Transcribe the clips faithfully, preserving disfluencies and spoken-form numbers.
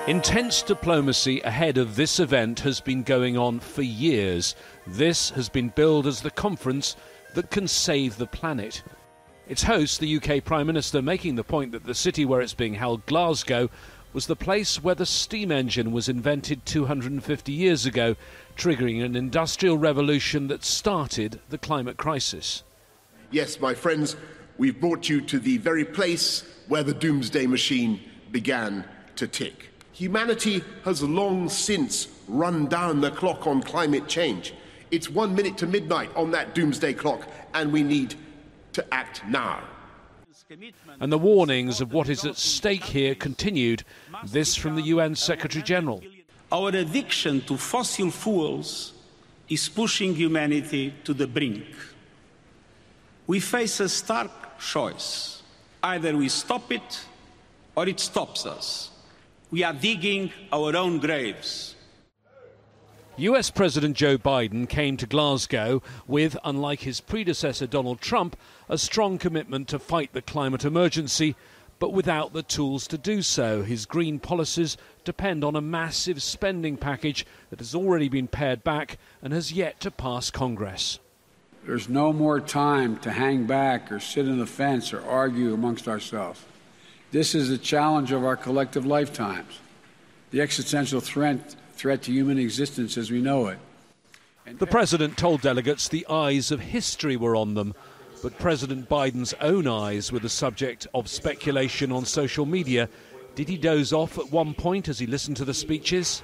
Intense diplomacy ahead of this event has been going on for years. This has been billed as the conference that can save the planet. Its host, the U K Prime Minister, making the point that the city where it's being held, Glasgow, was the place where the steam engine was invented two hundred fifty years ago, triggering an industrial revolution that started the climate crisis. Yes, my friends, we've brought you to the very place where the doomsday machine began to tick. Humanity has long since run down the clock on climate change. It's one minute to midnight on that doomsday clock, and we need to act now. And the warnings of what is at stake here continued. This from the U N Secretary-General. Our addiction to fossil fuels is pushing humanity to the brink. We face a stark choice. Either we stop it or it stops us. We are digging our own graves. U S President Joe Biden came to Glasgow with, unlike his predecessor Donald Trump, a strong commitment to fight the climate emergency, but without the tools to do so. His green policies depend on a massive spending package that has already been pared back and has yet to pass Congress. There's no more time to hang back or sit on the fence or argue amongst ourselves. This is the challenge of our collective lifetimes, the existential threat, threat to human existence as we know it. And the president told delegates the eyes of history were on them, but President Biden's own eyes were the subject of speculation on social media. Did he doze off at one point as he listened to the speeches?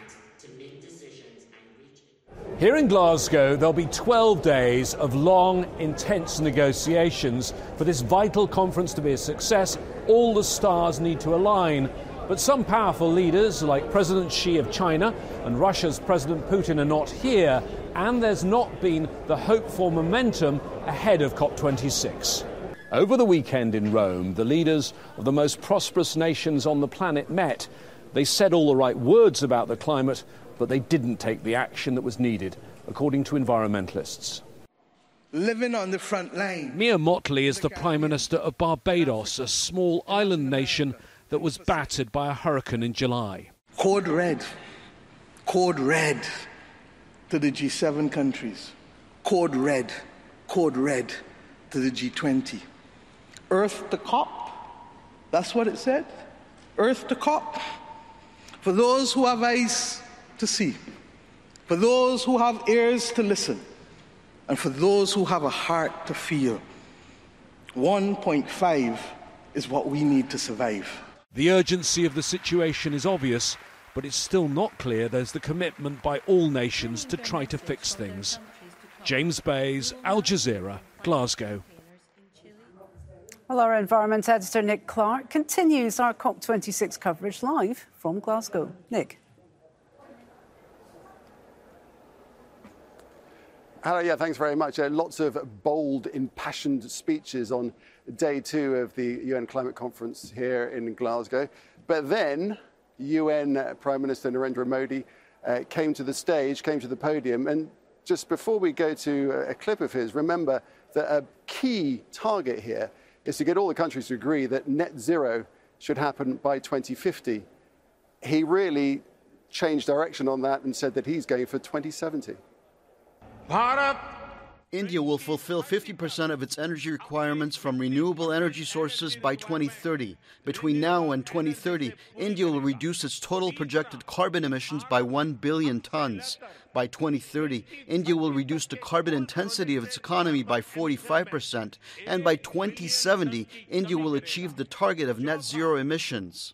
Here in Glasgow, there'll be twelve days of long, intense negotiations. For this vital conference to be a success, all the stars need to align. But some powerful leaders, like President Xi of China and Russia's President Putin, are not here, and there's not been the hoped-for momentum ahead of COP twenty-six. Over the weekend in Rome, the leaders of the most prosperous nations on the planet met. They said all the right words about the climate, but they didn't take the action that was needed, according to environmentalists. Living on the front line. Mia Mottley is the Prime Minister of Barbados, a small island nation that was battered by a hurricane in July. Code red. Code red to the G seven countries. Code red. Code red to the G twenty. Earth to COP. That's what it said. Earth to COP. For those who have eyes to see, for those who have ears to listen, and for those who have a heart to feel, one point five is what we need to survive. The urgency of the situation is obvious, but it's still not clear there's the commitment by all nations to try to fix things. James Bays, Al Jazeera, Glasgow. Well, our environment editor Nick Clark continues our COP twenty-six coverage live from Glasgow. Nick. Hello, yeah, thanks very much. Uh, lots of bold, impassioned speeches on day two of the U N Climate Conference here in Glasgow. But then U N Prime Minister Narendra Modi uh, came to the stage, came to the podium, and just before we go to a clip of his, remember that a key target here is to get all the countries to agree that net zero should happen by twenty fifty. He really changed direction on that and said that he's going for twenty seventy. India will fulfill fifty percent of its energy requirements from renewable energy sources by twenty thirty. Between now and twenty thirty, India will reduce its total projected carbon emissions by one billion tons. By twenty thirty, India will reduce the carbon intensity of its economy by forty-five percent. And by twenty seventy, India will achieve the target of net zero emissions.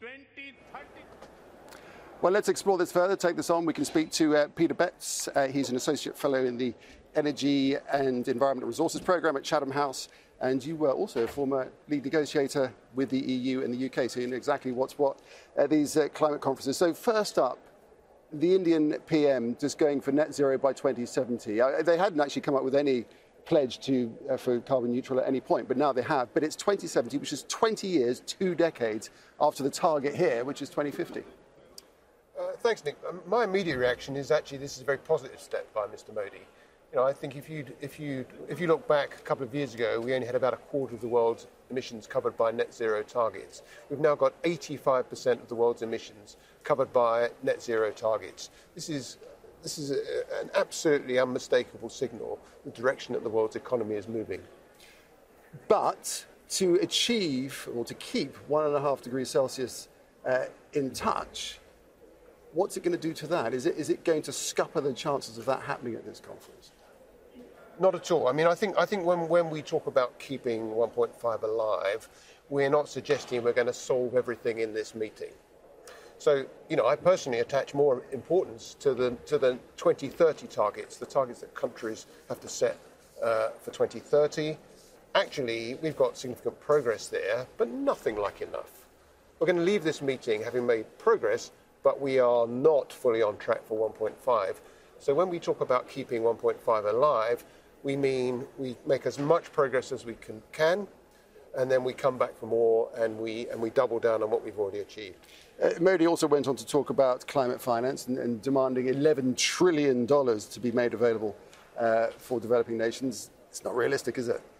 Well, let's explore this further, take this on. We can speak to uh, Peter Betts. Uh, he's an associate fellow in the Energy and Environmental Resources Programme at Chatham House. And you were also a former lead negotiator with the E U and the U K, so you know exactly what's what at these uh, climate conferences. So first up, the Indian P M just going for net zero by twenty seventy. Uh, they hadn't actually come up with any pledge to uh, for carbon neutral at any point, but now they have. But it's twenty seventy, which is twenty years, two decades after the target here, which is twenty fifty. Uh, thanks, Nick. Um, my immediate reaction is actually this is a very positive step by Mister Modi. You know, I think if you if you if you look back a couple of years ago, we only had about a quarter of the world's emissions covered by net zero targets. We've now got eighty-five percent of the world's emissions covered by net zero targets. This is, this is a, an absolutely unmistakable signal, the direction that the world's economy is moving. But to achieve or to keep one and a half degrees Celsius uh, in touch, what's it going to do to that? Is it, is it going to scupper the chances of that happening at this conference? Not at all. I mean, I think, I think when, when we talk about keeping one point five alive, we're not suggesting we're going to solve everything in this meeting. So, you know, I personally attach more importance to the, to the twenty thirty targets, the targets that countries have to set uh, for twenty thirty. Actually, we've got significant progress there, but nothing like enough. We're going to leave this meeting having made progress, but we are not fully on track for one point five. So when we talk about keeping one point five alive, we mean we make as much progress as we can, can and then we come back for more and we, and we double down on what we've already achieved. Uh, Modi also went on to talk about climate finance and, and demanding eleven trillion dollars to be made available uh, for developing nations. It's not realistic, is it?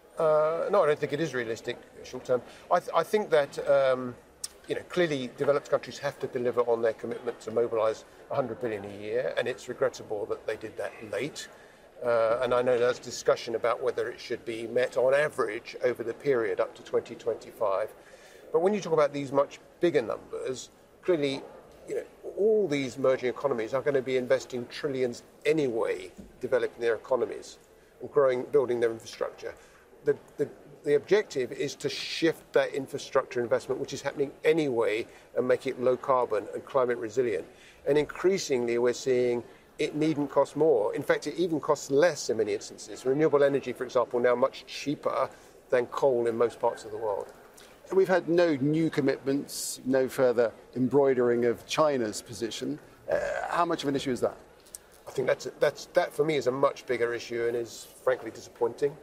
Uh, no, I don't think it is realistic short term. I, th- I think that um, you know, clearly developed countries have to deliver on their commitment to mobilise one hundred billion dollars a year, and it's regrettable that they did that late. Uh, and I know there's discussion about whether it should be met on average over the period up to twenty twenty-five. But when you talk about these much bigger numbers, clearly, you know, all these emerging economies are going to be investing trillions anyway, developing their economies and growing, building their infrastructure. The, the, the objective is to shift that infrastructure investment, which is happening anyway, and make it low carbon and climate resilient. And increasingly, we're seeing it needn't cost more. In fact, it even costs less in many instances. Renewable energy, for example, now much cheaper than coal in most parts of the world. We've had no new commitments, no further embroidering of China's position. Uh, how much of an issue is that? I think that's, that's, that, for me, is a much bigger issue and is frankly disappointing.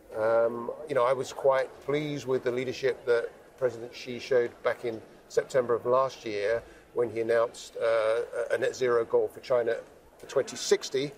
Um, you know, I was quite pleased with the leadership that President Xi showed back in September of last year when he announced uh, a net zero goal for China for twenty sixty.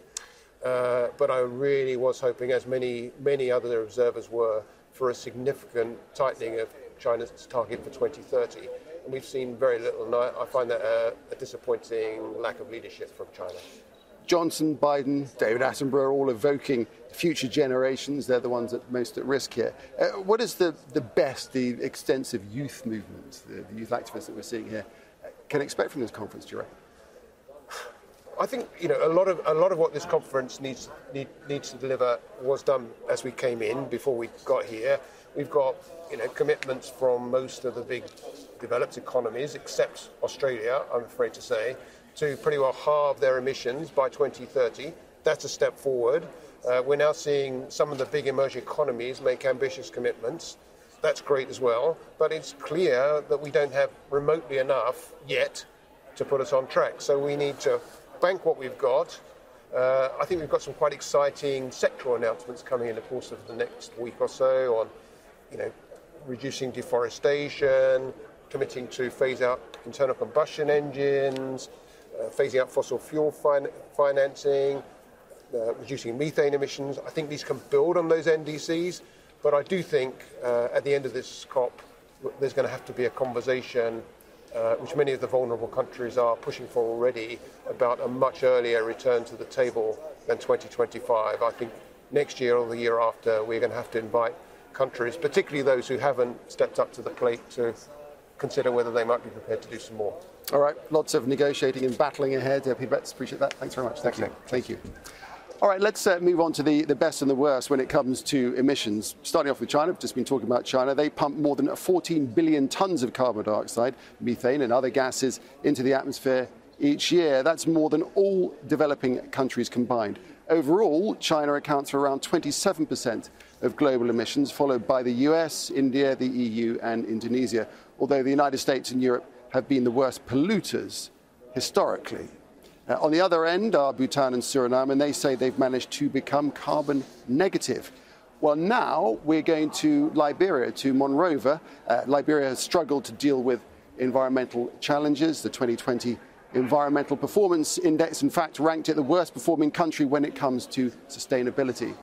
Uh, but I really was hoping, as many, many other observers were, for a significant tightening of China's target for twenty thirty. And we've seen very little, and I, I find that a, a disappointing lack of leadership from China. Johnson, Biden, David Attenborough, all evoking future generations. They're the ones that most at risk here. Uh, what is the, the best, the extensive youth movement, the, the youth activists that we're seeing here, uh, can expect from this conference, do you reckon? I think, you know, a lot of a lot of what this conference needs need, needs to deliver was done as we came in, before we got here. We've got, you know, commitments from most of the big developed economies, except Australia, I'm afraid to say, to pretty well halve their emissions by twenty thirty. That's a step forward. Uh, we're now seeing some of the big emerging economies make ambitious commitments. That's great as well. But it's clear that we don't have remotely enough yet to put us on track. So we need to bank what we've got. Uh, I think we've got some quite exciting sectoral announcements coming in the course of the next week or so on, you know, reducing deforestation, committing to phase out internal combustion engines, uh, phasing out fossil fuel fin- financing, uh, reducing methane emissions. I think these can build on those N D Cs, but I do think uh, at the end of this COP, there's going to have to be a conversation Uh, which many of the vulnerable countries are pushing for already, about a much earlier return to the table than twenty twenty-five. I think next year or the year after, we're going to have to invite countries, particularly those who haven't stepped up to the plate, to consider whether they might be prepared to do some more. All right, lots of negotiating and battling ahead. Uh, Peter Betts, appreciate that. Thanks very much. Thank Thanks, you. Thank you. All right, let's uh, move on to the, the best and the worst when it comes to emissions. Starting off with China, we've just been talking about China. They pump more than fourteen billion tonnes of carbon dioxide, methane and other gases into the atmosphere each year. That's more than all developing countries combined. Overall, China accounts for around twenty-seven percent of global emissions, followed by the U S, India, the E U and Indonesia, although the United States and Europe have been the worst polluters historically. Uh, on the other end are Bhutan and Suriname, and they say they've managed to become carbon negative. Well, now we're going to Liberia, to Monrovia. Uh, Liberia has struggled to deal with environmental challenges. The twenty twenty Environmental Performance Index, in fact, ranked it the worst performing country when it comes to sustainability.